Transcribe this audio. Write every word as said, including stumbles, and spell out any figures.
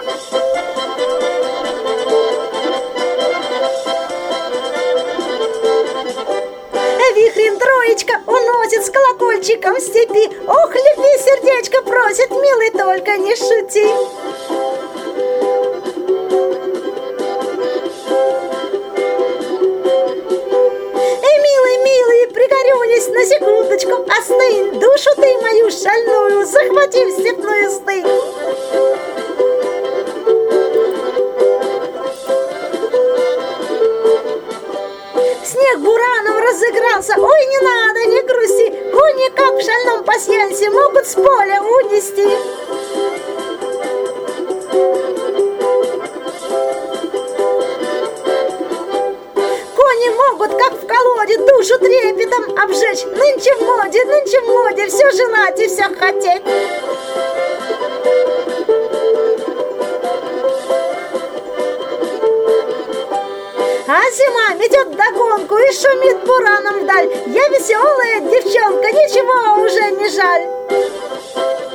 Вихрем троечка уносит с колокольчиком в степи. Ох, люби, сердечко просит, милый, только не шути. Эй, милый, милый, пригорюнись на секундочку, остынь, душу ты мою шальную, захвати в степную стынь. Снег бураном разыгрался, ой, не надо, не грусти, кони, как в шальном пасьянсе, могут с поля унести. Кони могут, как в колоде, душу трепетом обжечь. Нынче в моде, нынче в моде, все желать и все хотеть. А зима метет догонку и шумит бураном вдаль. Я веселая девчонка, ничего уже не жаль.